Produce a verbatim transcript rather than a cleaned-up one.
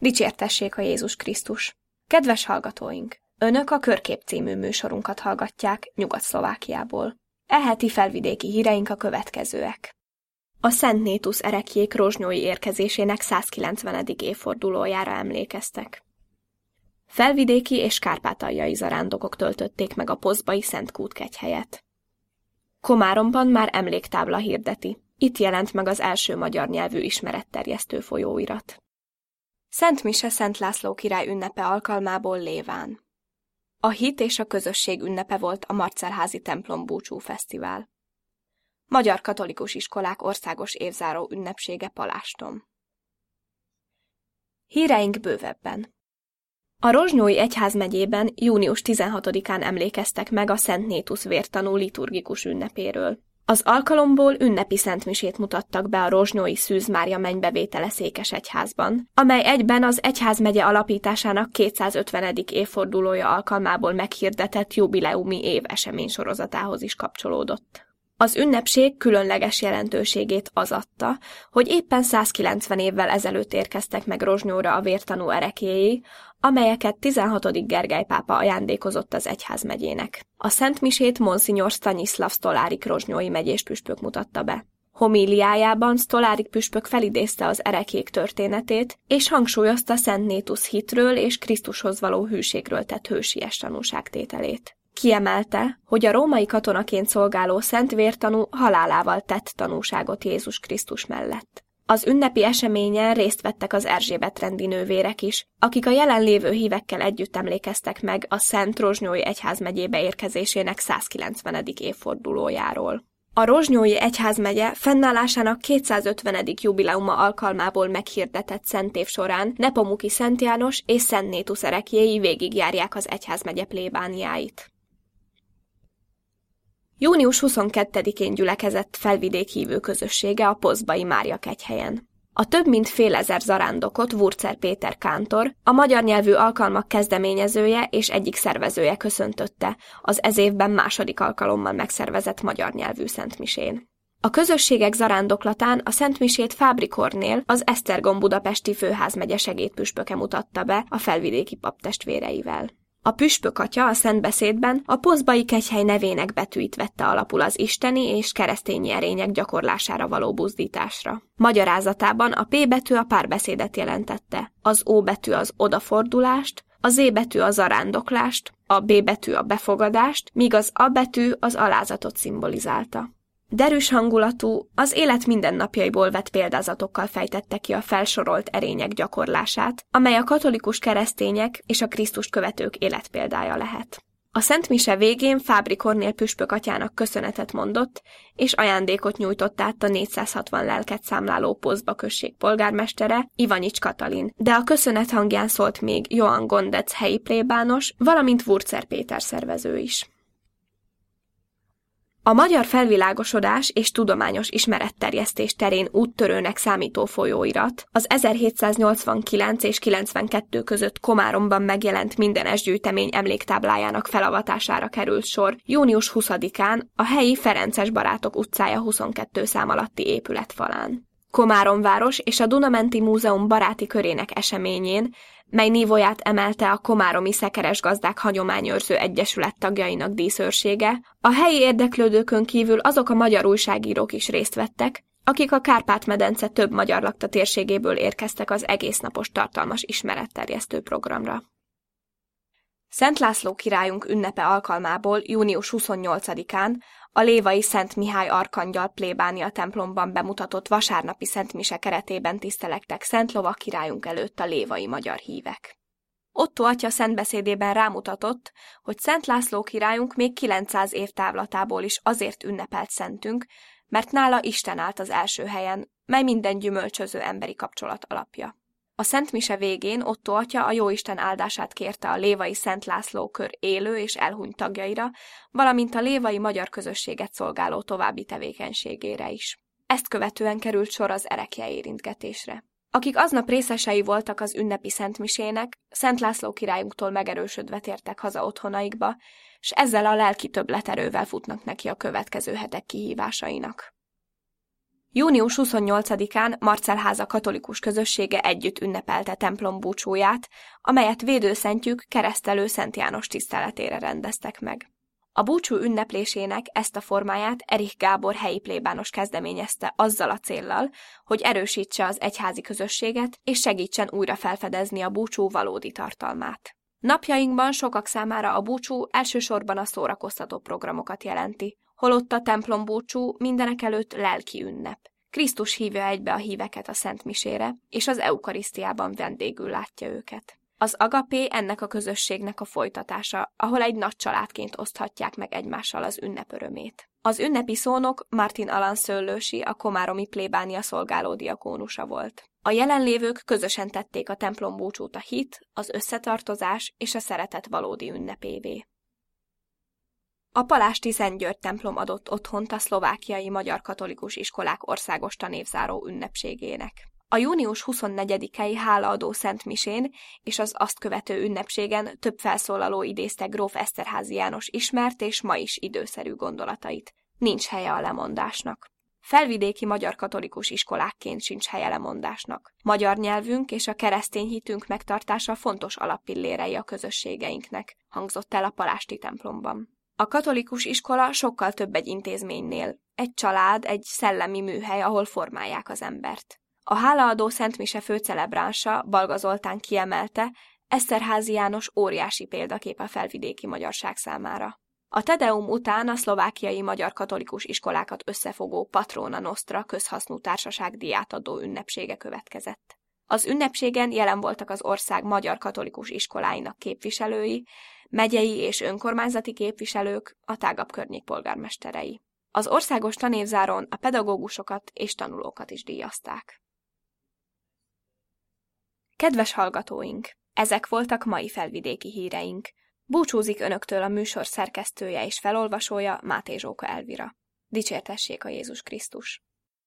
Dicsértessék a Jézus Krisztus! Kedves hallgatóink! Önök a Körkép című műsorunkat hallgatják Nyugat-Szlovákiából. E heti felvidéki híreink a következőek. A Szent Nétusz ereklyék rozsnyói érkezésének százkilencvenedik évfordulójára emlékeztek. Felvidéki és kárpátaljai zarándokok töltötték meg a pozbai Szent Kút kegyhelyet. Komáromban már emléktábla hirdeti. Itt jelent meg az első magyar nyelvű ismeretterjesztő folyóirat. Szent Mise Szent László király ünnepe alkalmából Léván. A hit és a közösség ünnepe volt a Marcelházi templom búcsú fesztivál. Magyar katolikus iskolák országos évzáró ünnepsége Paláston. Híreink bővebben. A Rozsnyói egyházmegyében június tizenhatodikán emlékeztek meg a Szent Nétusz vértanú liturgikus ünnepéről. Az alkalomból ünnepi szentmisét mutattak be a rozsnyói Szűz Mária mennybevétele székesegyházban, amely egyben az egyházmegye alapításának kétszázötvenedik évfordulója alkalmából meghirdetett jubileumi év eseménysorozatához is kapcsolódott. Az ünnepség különleges jelentőségét az adta, hogy éppen százkilencven évvel ezelőtt érkeztek meg Rozsnyóra a vértanú ereklyéi, amelyeket tizenhatodik Gergely pápa ajándékozott az egyházmegyének. A szentmisét Monsignor Stanislav Stolárik rozsnyói megyés püspök mutatta be. Homíliájában Stolárik püspök felidézte az ereklyék történetét, és hangsúlyozta Szent Nétusz hitről és Krisztushoz való hűségről tett hősies tanúságtételét. Kiemelte, hogy a római katonaként szolgáló szent vértanú halálával tett tanúságot Jézus Krisztus mellett. Az ünnepi eseményen részt vettek az Erzsébet-rendi nővérek is, akik a jelenlévő hívekkel együtt emlékeztek meg a Szent Rozsnyói egyházmegyébe érkezésének százkilencvenedik évfordulójáról. A Rozsnyói egyházmegye fennállásának kétszázötvenedik jubileuma alkalmából meghirdetett szentév során Nepomuki Szent János és Szent Nétusz ereklyéi végigjárják az egyházmegye plébániáit. június huszonkettedikén gyülekezett felvidék hívő közössége a pozbai Mária kegyhelyen. A több mint fél ezer zarándokot Wurzer Péter kántor, a magyar nyelvű alkalmak kezdeményezője és egyik szervezője köszöntötte az ez évben második alkalommal megszervezett magyar nyelvű szentmisén. A közösségek zarándoklatán a szentmisét Fábri Kornél, az Esztergom budapesti főházmegye segédpüspöke mutatta be a felvidéki paptestvéreivel. A püspök atya a szentbeszédben a pozbai kegyhely nevének betűit vette alapul az isteni és keresztény erények gyakorlására való buzdításra. Magyarázatában a P betű a párbeszédet jelentette, az O betű az odafordulást, a Z betű a zarándoklást, a B betű a befogadást, míg az A betű az alázatot szimbolizálta. Derűs hangulatú, az élet mindennapjaiból vett példázatokkal fejtette ki a felsorolt erények gyakorlását, amely a katolikus keresztények és a Krisztust követők életpéldája lehet. A Szent Mise végén Fábri Kornél püspök atyának köszönetet mondott, és ajándékot nyújtott át a négyszázhatvan lelket számláló Pozba község polgármestere, Ivanics Katalin, de a köszönet hangján szólt még Johann Gondec helyi plébános, valamint Wurzer Péter szervező is. A magyar felvilágosodás és tudományos ismeretterjesztés terén úttörőnek számító folyóirat az ezerhétszáznyolcvankilenc és kilencvenkettő között Komáromban megjelent mindenes gyűjtemény emléktáblájának felavatására került sor június huszadikán a helyi Ferences Barátok utcája huszonkettő szám alatti épületfalán. Komáromváros és a Dunamenti Múzeum baráti körének eseményén, mely nívóját emelte a komáromi szekeresgazdák hagyományőrző egyesület tagjainak díszőrsége, a helyi érdeklődőkön kívül azok a magyar újságírók is részt vettek, akik a Kárpát-medence több magyar lakta térségéből érkeztek az egésznapos tartalmas ismeretterjesztő programra. Szent László királyunk ünnepe alkalmából június huszonnyolcadikán a lévai Szent Mihály Arkangyal plébánia templomban bemutatott vasárnapi szentmise keretében tisztelektek Szent Lovag királyunk előtt a lévai magyar hívek. Ottó atya szentbeszédében rámutatott, hogy Szent László királyunk még kilencszáz év távlatából is azért ünnepelt szentünk, mert nála Isten állt az első helyen, mely minden gyümölcsöző emberi kapcsolat alapja. A szentmise végén Ottó atya a Jóisten áldását kérte a lévai Szent László kör élő és elhunyt tagjaira, valamint a lévai magyar közösséget szolgáló további tevékenységére is. Ezt követően került sor az erekje érintgetésre. Akik aznap részesei voltak az ünnepi szentmisének, Szent László királyunktól megerősödve tértek haza otthonaikba, s ezzel a lelki többleterővel futnak neki a következő hetek kihívásainak. június huszonnyolcadikán Marcelháza katolikus közössége együtt ünnepelte templom búcsúját, amelyet védőszentjük Keresztelő Szent János tiszteletére rendeztek meg. A búcsú ünneplésének ezt a formáját Erich Gábor helyi plébános kezdeményezte azzal a céllal, hogy erősítse az egyházi közösséget és segítsen újra felfedezni a búcsú valódi tartalmát. Napjainkban sokak számára a búcsú elsősorban a szórakoztató programokat jelenti, holott a templombúcsú mindenekelőtt lelki ünnep. Krisztus hívja egybe a híveket a Szent Misére, és az eukarisztiában vendégül látja őket. Az agapé ennek a közösségnek a folytatása, ahol egy nagy családként oszthatják meg egymással az ünnep örömét. Az ünnepi szónok Martin Alan Szőlősi, a komáromi plébánia szolgáló diakónusa volt. A jelenlévők közösen tették a templombúcsút a hit, az összetartozás és a szeretet valódi ünnepévé. A palásti Szent György templom adott otthont a szlovákiai magyar katolikus iskolák országos tanévzáró ünnepségének. A június huszonnegyedikei hálaadó szentmisén és az azt követő ünnepségen több felszólaló idézte gróf Eszterházy János ismert és ma is időszerű gondolatait. Nincs helye a lemondásnak. Felvidéki magyar katolikus iskolákként sincs helye lemondásnak. Magyar nyelvünk és a keresztény hitünk megtartása fontos alappillérei a közösségeinknek, hangzott el a palásti templomban. A katolikus iskola sokkal több egy intézménynél, egy család, egy szellemi műhely, ahol formálják az embert. A hálaadó szentmise főcelebránsa, Balga Zoltán kiemelte, Eszterházy János óriási példakép a felvidéki magyarság számára. A Tedeum után a szlovákiai magyar katolikus iskolákat összefogó Patrona Nostra közhasznú társaság díjátadó ünnepsége következett. Az ünnepségen jelen voltak az ország magyar katolikus iskoláinak képviselői, megyei és önkormányzati képviselők, a tágabb környék polgármesterei. Az országos tanévzáron a pedagógusokat és tanulókat is díjazták. Kedves hallgatóink! Ezek voltak mai felvidéki híreink. Búcsúzik önöktől a műsor szerkesztője és felolvasója, Máté Zsóka Elvira. Dicsértessék a Jézus Krisztus!